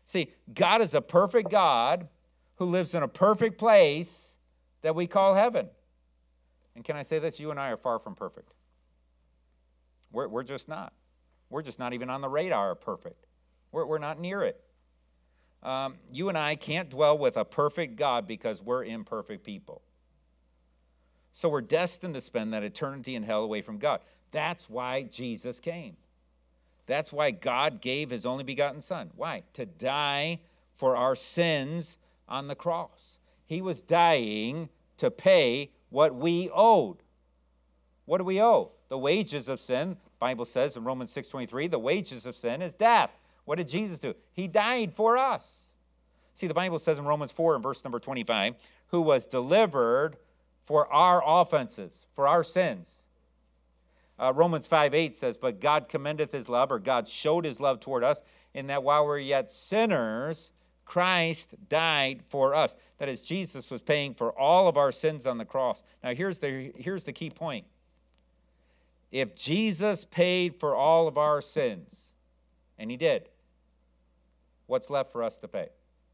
[SPEAKER 1] See, God is a perfect God who lives in a perfect place that we call heaven. And can I say this? You and I are far from perfect. We're, we're just not. We're just not even on the radar of perfect. We're, we're not near it. Um, you and I can't dwell with a perfect God because we're imperfect people. So we're destined to spend that eternity in hell away from God. That's why Jesus came. That's why God gave his only begotten Son. Why? To die for our sins on the cross. He was dying to pay what we owed. What do we owe? The wages of sin, the Bible says in Romans six twenty-three, the wages of sin is death. What did Jesus do? He died for us. See, the Bible says in Romans four and verse number twenty-five, who was delivered for our offenses, for our sins. Uh, Romans five eight says, but God commendeth his love, or God showed his love toward us, in that while we we're yet sinners, Christ died for us. That is, Jesus was paying for all of our sins on the cross. Now, here's the, here's the key point. If Jesus paid for all of our sins, and he did, what's left for us to pay?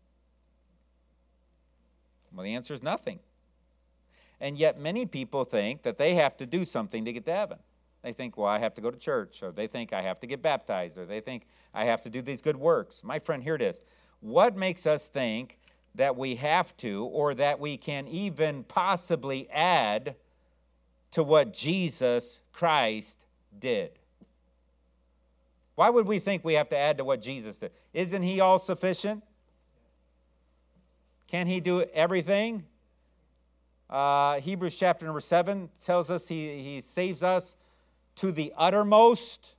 [SPEAKER 1] Well, the answer is nothing. And yet many people think that they have to do something to get to heaven. They think, well, I have to go to church, or they think I have to get baptized, or they think I have to do these good works. My friend, here it is. What makes us think that we have to, or that we can even possibly add to what Jesus Christ did? Why would we think we have to add to what Jesus did? Isn't he all sufficient? Can he do everything? Uh, Hebrews chapter number seven tells us he, he saves us to the uttermost,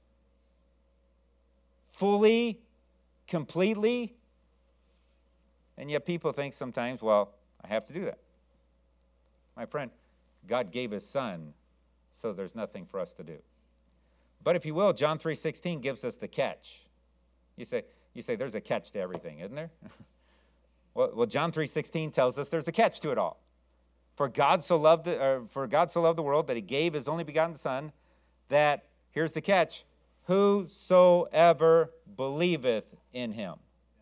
[SPEAKER 1] fully, completely. And yet people think sometimes, well, I have to do that. My friend, God gave his Son, so there's nothing for us to do. But if you will, John three sixteen gives us the catch. You say, you say there's a catch to everything, isn't there? well, well, John three sixteen tells us there's a catch to it all. For God so loved the, or for God so loved the world that he gave his only begotten Son, that, here's the catch, whosoever believeth in him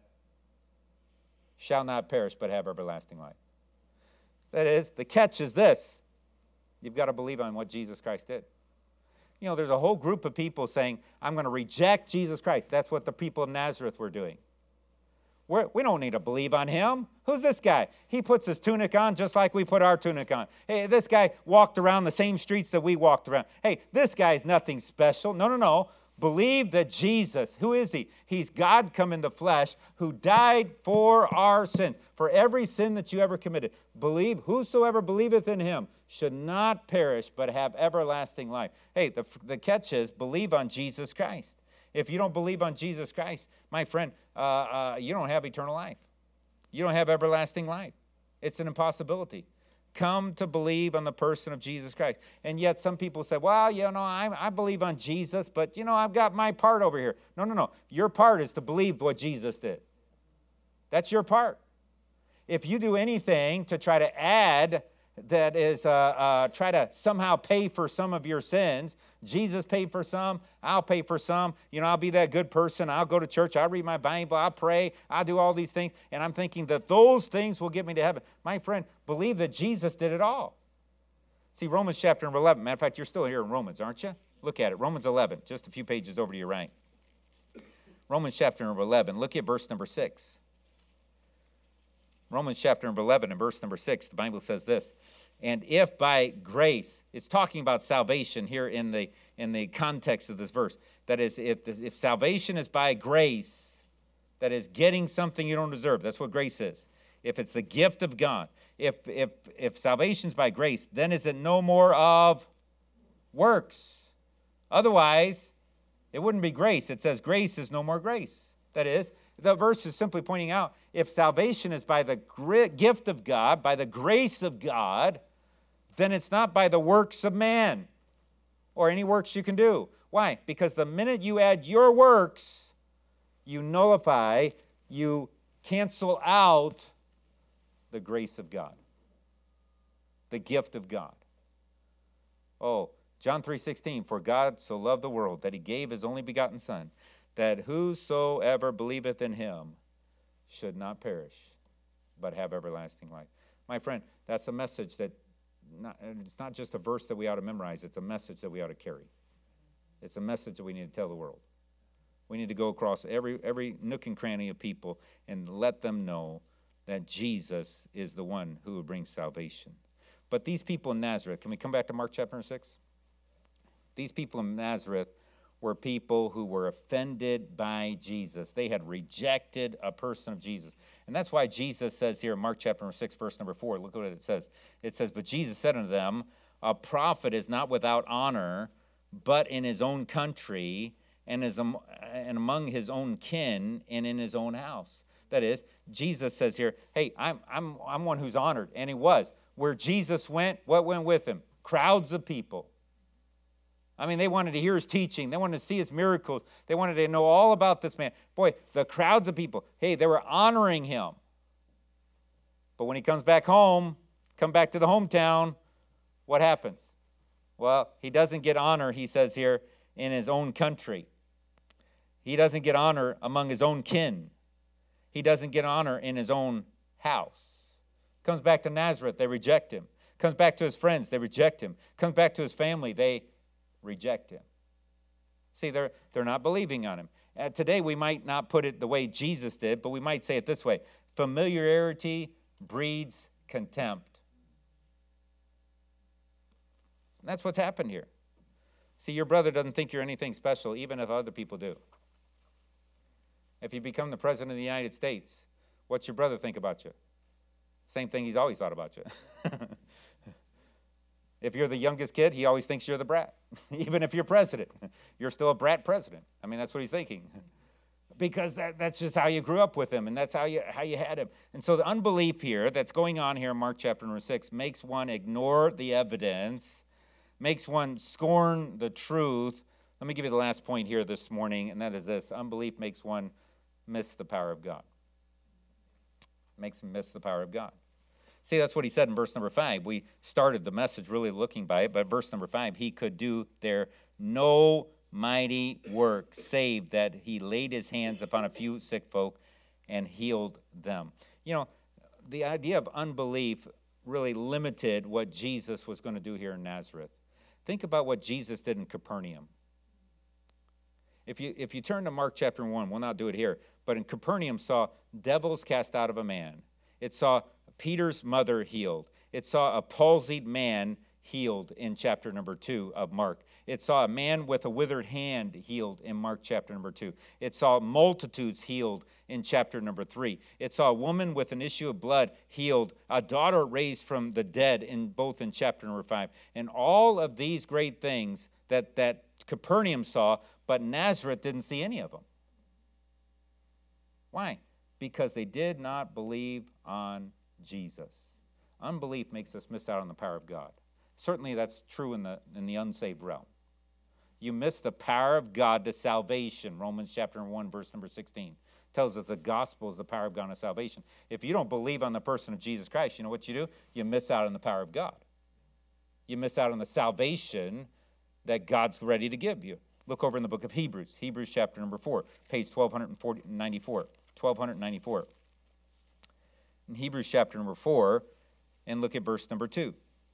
[SPEAKER 1] shall not perish but have everlasting life. That is, the catch is this. You've got to believe on what Jesus Christ did. You know, there's a whole group of people saying, I'm going to reject Jesus Christ. That's what the people of Nazareth were doing. We're, we don't need to believe on him. Who's this guy? He puts his tunic on just like we put our tunic on. Hey, this guy walked around the same streets that we walked around. Hey, this guy's nothing special. No, no, no. Believe that Jesus, who is he? He's God come in the flesh who died for our sins, for every sin that you ever committed. Believe, whosoever believeth in him should not perish but have everlasting life. Hey, the, the catch is believe on Jesus Christ. If you don't believe on Jesus Christ, my friend, uh, uh, you don't have eternal life. You don't have everlasting life. It's an impossibility. Come to believe on the person of Jesus Christ. And yet some people say, well, you know, I, I believe on Jesus, but, you know, I've got my part over here. No, no, no. Your part is to believe what Jesus did. That's your part. If you do anything to try to add, that is, uh, uh, try to somehow pay for some of your sins. Jesus paid for some, I'll pay for some. You know, I'll be that good person. I'll go to church. I'll read my Bible. I'll pray. I'll do all these things. And I'm thinking that those things will get me to heaven. My friend, believe that Jesus did it all. See, Romans chapter number eleven. Matter of fact, you're still here in Romans, aren't you? Look at it. Romans eleven, just a few pages over to your right. Romans chapter number eleven. Look at verse number six. Romans chapter number eleven and verse number six, the Bible says this, and if by grace, it's talking about salvation here in the in the context of this verse. That is, if, if salvation is by grace, that is getting something you don't deserve. That's what grace is. If it's the gift of God, if if if salvation's by grace, then is it no more of works? Otherwise, it wouldn't be grace. It says grace is no more grace. That is, the verse is simply pointing out, if salvation is by the gift of God, by the grace of God, then it's not by the works of man or any works you can do. Why? Because the minute you add your works, you nullify, you cancel out the grace of God, the gift of God. Oh, John three sixteen, for God so loved the world that he gave his only begotten Son, that whosoever believeth in him should not perish, but have everlasting life. My friend, that's a message that, not, it's not just a verse that we ought to memorize, it's a message that we ought to carry. It's a message that we need to tell the world. We need to go across every, every nook and cranny of people and let them know that Jesus is the one who will bring salvation. But these people in Nazareth, can we come back to Mark chapter six? These people in Nazareth were people who were offended by Jesus. They had rejected a person of Jesus. And that's why Jesus says here in Mark chapter six, verse number four, look what it says. It says, but Jesus said unto them, a prophet is not without honor, but in his own country and, is am- and among his own kin and in his own house. That is, Jesus says here, hey, I'm, I'm, I'm one who's honored, and he was. Where Jesus went, what went with him? Crowds of people. I mean, they wanted to hear his teaching. They wanted to see his miracles. They wanted to know all about this man. Boy, the crowds of people, hey, they were honoring him. But when he comes back home, come back to the hometown, what happens? Well, he doesn't get honor, he says here, in his own country. He doesn't get honor among his own kin. He doesn't get honor in his own house. Comes back to Nazareth, they reject him. Comes back to his friends, they reject him. Comes back to his family, they reject him. See, they're, they're not believing on him. Uh, today, we might not put it the way Jesus did, but we might say it this way. Familiarity breeds contempt. And that's what's happened here. See, your brother doesn't think you're anything special, even if other people do. If you become the president of the United States, what's your brother think about you? Same thing he's always thought about you. If you're the youngest kid, he always thinks you're the brat. Even if you're president, you're still a brat president. I mean, that's what he's thinking. Because that, that's just how you grew up with him, and that's how you, how you had him. And so the unbelief here that's going on here in Mark chapter number six makes one ignore the evidence, makes one scorn the truth. Let me give you the last point here this morning, and that is this. Unbelief makes one miss the power of God. Makes him miss the power of God. See, that's what he said in verse number five. We started the message really looking by it, but verse number five, he could do there no mighty work, save that he laid his hands upon a few sick folk and healed them. You know, the idea of unbelief really limited what Jesus was going to do here in Nazareth. Think about what Jesus did in Capernaum. If you if you turn to Mark chapter one, we'll not do it here, but in Capernaum saw devils cast out of a man. It saw Peter's mother healed. It saw a palsied man healed in chapter number two of Mark. It saw a man with a withered hand healed in Mark chapter number two. It saw multitudes healed in chapter number three. It saw a woman with an issue of blood healed, a daughter raised from the dead in both in chapter number five. And all of these great things that, that Capernaum saw, but Nazareth didn't see any of them. Why? Because they did not believe on Jesus. Unbelief makes us miss out on the power of God. Certainly that's true in the in the unsaved realm. You miss the power of God to salvation. Romans chapter one, verse number sixteen tells us the gospel is the power of God to salvation. If you don't believe on the person of Jesus Christ, you know what you do? You miss out on the power of God. You miss out on the salvation that God's ready to give you. Look over in the book of Hebrews, Hebrews chapter number four, page twelve ninety-four. twelve ninety-four. In Hebrews chapter number four, and look at verse number two.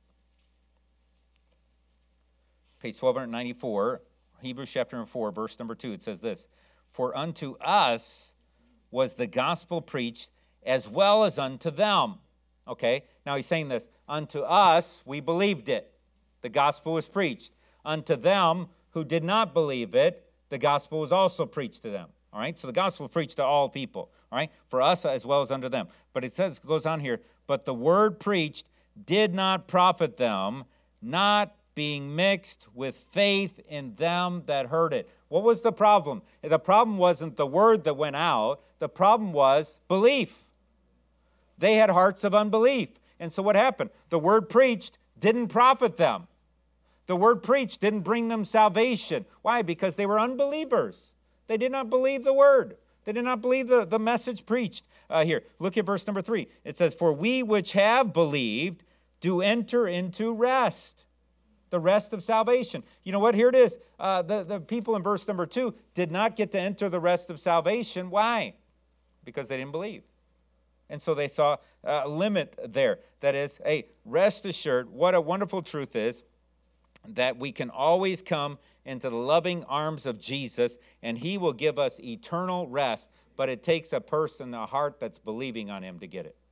[SPEAKER 1] Page twelve ninety-four, Hebrews chapter number four, verse number two, it says this, for unto us was the gospel preached as well as unto them. Okay, now he's saying this, unto us, we believed it. The gospel was preached. Unto them who did not believe it, the gospel was also preached to them. All right, so the gospel preached to all people, all right, for us as well as unto them. But it says, it goes on here, but the word preached did not profit them, not being mixed with faith in them that heard it. What was the problem? The problem wasn't the word that went out. The problem was belief. They had hearts of unbelief. And so what happened? The word preached didn't profit them. The word preached didn't bring them salvation. Why? Because they were unbelievers. They did not believe the word. They did not believe the, the message preached. Uh, here, look at verse number three. It says, for we which have believed do enter into rest. The rest of salvation. You know what? Here it is. Uh, the, the people in verse number two did not get to enter the rest of salvation. Why? Because they didn't believe. And so they saw a limit there. That is, hey, rest assured, what a wonderful truth is that we can always come into the loving arms of Jesus, and he will give us eternal rest, but it takes a person, a heart that's believing on him to get it.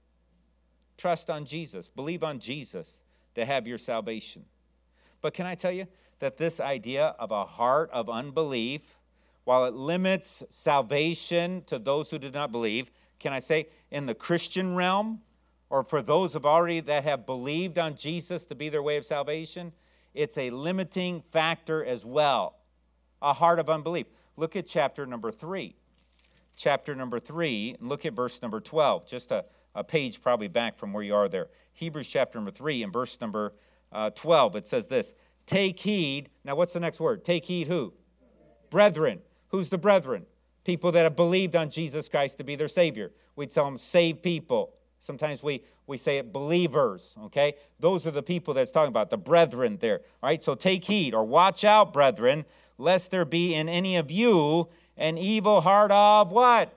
[SPEAKER 1] Trust on Jesus. Believe on Jesus to have your salvation. But can I tell you that this idea of a heart of unbelief, while it limits salvation to those who did not believe, can I say in the Christian realm, or for those of already that have believed on Jesus to be their way of salvation, it's a limiting factor as well. A heart of unbelief. Look at chapter number three. Chapter number three, and look at verse number twelve. Just a, a page probably back from where you are there. Hebrews chapter number three and verse number uh, twelve. It says this, take heed. Now what's the next word? Take heed who? Brethren. Who's the brethren? People that have believed on Jesus Christ to be their Savior. We tell them saved people. Sometimes we, we say it believers, okay? Those are the people that's talking about, the brethren there. All right, so take heed or watch out, brethren, lest there be in any of you an evil heart of what?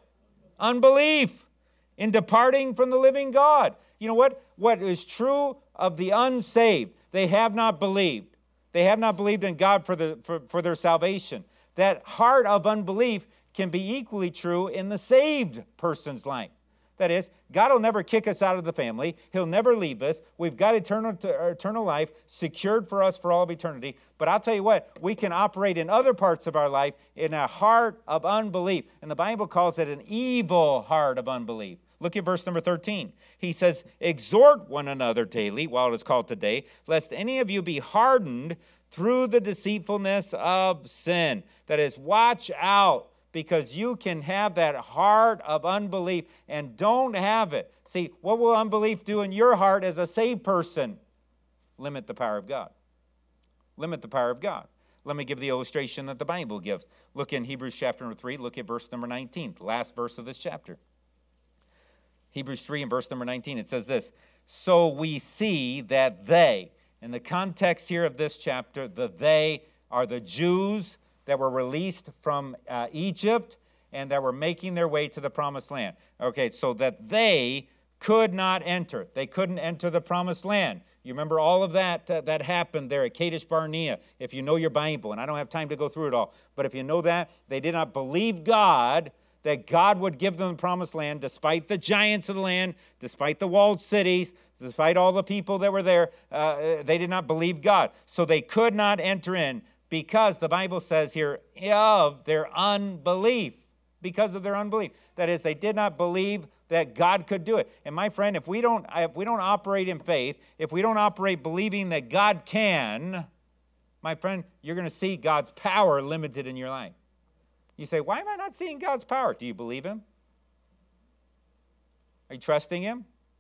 [SPEAKER 1] Unbelief in departing from the living God. You know what? What is true of the unsaved, they have not believed. They have not believed in God for, the, for, for their salvation. That heart of unbelief can be equally true in the saved person's life. That is, God will never kick us out of the family. He'll never leave us. We've got eternal, eternal life secured for us for all of eternity. But I'll tell you what, we can operate in other parts of our life in a heart of unbelief. And the Bible calls it an evil heart of unbelief. Look at verse number thirteen. He says, exhort one another daily, while it is called today, lest any of you be hardened through the deceitfulness of sin. That is, watch out, because you can have that heart of unbelief and don't have it. See, what will unbelief do in your heart as a saved person? Limit the power of God. Limit the power of God. Let me give the illustration that the Bible gives. Look in Hebrews chapter number three. Look at verse number nineteen, the last verse of this chapter. Hebrews three and verse number nineteen, it says this, so we see that they, in the context here of this chapter, the they are the Jews that were released from uh, Egypt and that were making their way to the promised land. Okay, so that they could not enter. They couldn't enter the promised land. You remember all of that uh, that happened there at Kadesh Barnea, if you know your Bible, and I don't have time to go through it all, but if you know that, they did not believe God, that God would give them the promised land, despite the giants of the land, despite the walled cities, despite all the people that were there, uh, they did not believe God. So they could not enter in, because the Bible says here, of their unbelief, because of their unbelief. That is, they did not believe that God could do it. And my friend, if we don't, if we don't operate in faith, if we don't operate believing that God can, my friend, you're going to see God's power limited in your life. You say, why am I not seeing God's power? Do you believe him? Are you trusting him?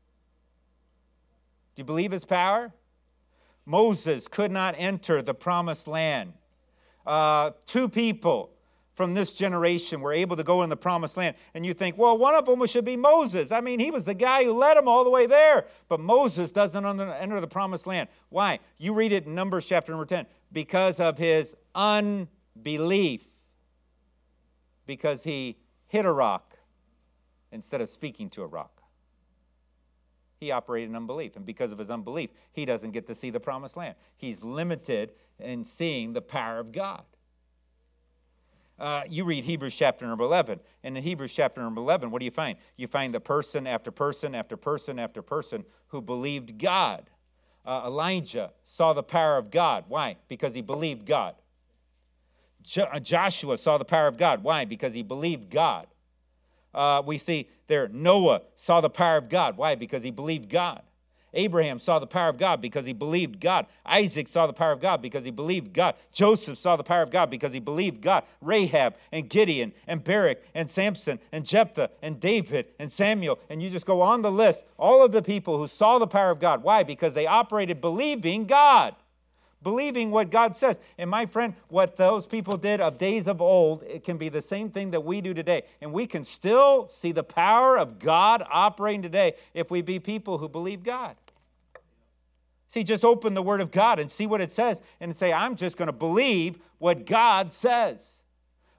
[SPEAKER 1] Do you believe his power? Moses could not enter the promised land. Uh, two people from this generation were able to go in the promised land. And you think, well, one of them should be Moses. I mean, he was the guy who led them all the way there. But Moses doesn't enter the promised land. Why? You read it in Numbers chapter number ten. Because of his unbelief. Because he hit a rock instead of speaking to a rock. He operated in unbelief, and because of his unbelief, he doesn't get to see the promised land. He's limited in seeing the power of God. Uh, you read Hebrews chapter number eleven, and in Hebrews chapter number eleven, what do you find? You find the person after person after person after person who believed God. Uh, Elijah saw the power of God. Why? Because he believed God. Jo- Joshua saw the power of God. Why? Because he believed God. Uh, we see there, Noah saw the power of God. Why? Because he believed God. Abraham saw the power of God because he believed God. Isaac saw the power of God because he believed God. Joseph saw the power of God because he believed God. Rahab and Gideon and Barak and Samson and Jephthah and David and Samuel. And you just go on the list. All of the people who saw the power of God. Why? Because they operated believing God. Believing what God says. And my friend, what those people did of days of old, it can be the same thing that we do today. And we can still see the power of God operating today if we be people who believe God. See, just open the Word of God and see what it says and say, I'm just going to believe what God says.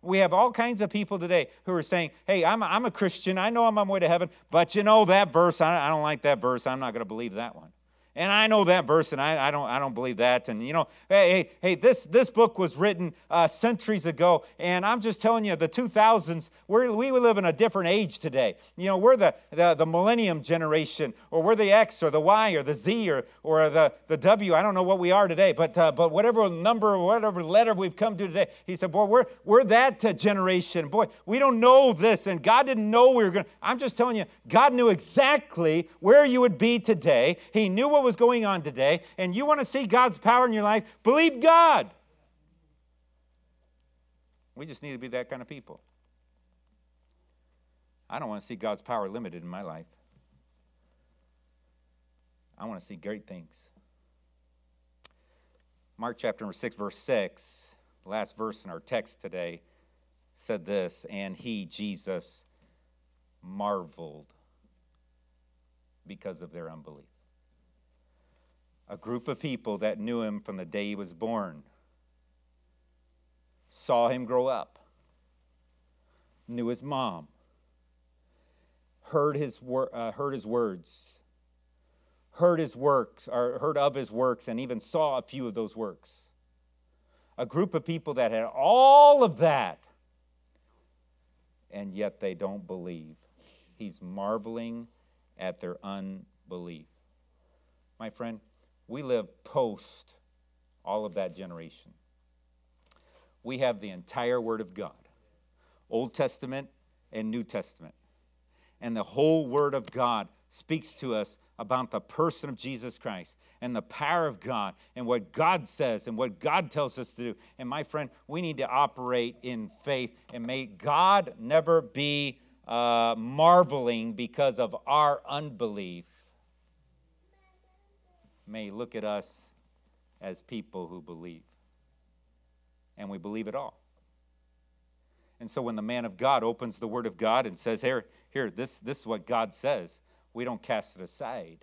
[SPEAKER 1] We have all kinds of people today who are saying, hey, I'm a, I'm a Christian. I know I'm on my way to heaven, but you know that verse, I, I don't like that verse. I'm not going to believe that one. And I know that verse, and I, I don't I don't believe that. And, you know, hey, hey, hey this, this book was written uh, centuries ago, and I'm just telling you, the two thousands, we're, we live in a different age today. You know, we're the, the, the millennium generation, or we're the X, or the Y, or the Z, or, or the, the W. I don't know what we are today, but uh, but whatever number, or whatever letter we've come to today, he said, boy, we're, we're that uh, generation. Boy, we don't know this, and God didn't know we were going to. I'm just telling you, God knew exactly where you would be today. He knew what was going on today, and you want to see God's power in your life, believe God. We just need to be that kind of people. I don't want to see God's power limited in my life. I want to see great things. Mark chapter number six, verse six, the last verse in our text today, said this, and he, Jesus, marveled because of their unbelief. A group of people that knew him from the day he was born, saw him grow up, knew his mom, heard his wor- uh, heard his words, heard his works, or heard of his works, and even saw a few of those works. A group of people that had all of that, and yet they don't believe. He's marveling at their unbelief. My friend, we live post all of that generation. We have the entire Word of God, Old Testament and New Testament. And the whole Word of God speaks to us about the person of Jesus Christ and the power of God and what God says and what God tells us to do. And my friend, we need to operate in faith, and may God never be uh, marveling because of our unbelief. May look at us as people who believe. And we believe it all. And so when the man of God opens the Word of God and says, here, here, this, this is what God says, we don't cast it aside.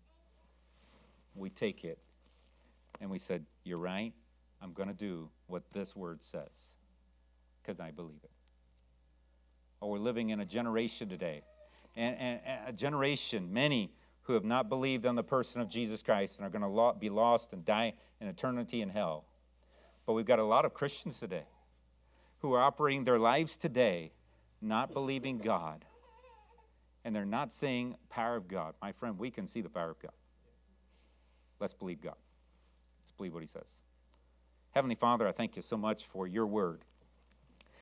[SPEAKER 1] We take it and we said, you're right, I'm going to do what this Word says because I believe it. Or we're living in a generation today, and, and, and a generation, many, who have not believed on the person of Jesus Christ and are going to be lost and die in eternity in hell. But we've got a lot of Christians today who are operating their lives today not believing God, and they're not seeing the power of God. My friend, we can see the power of God. Let's believe God. Let's believe what he says. Heavenly Father, I thank you so much for your word.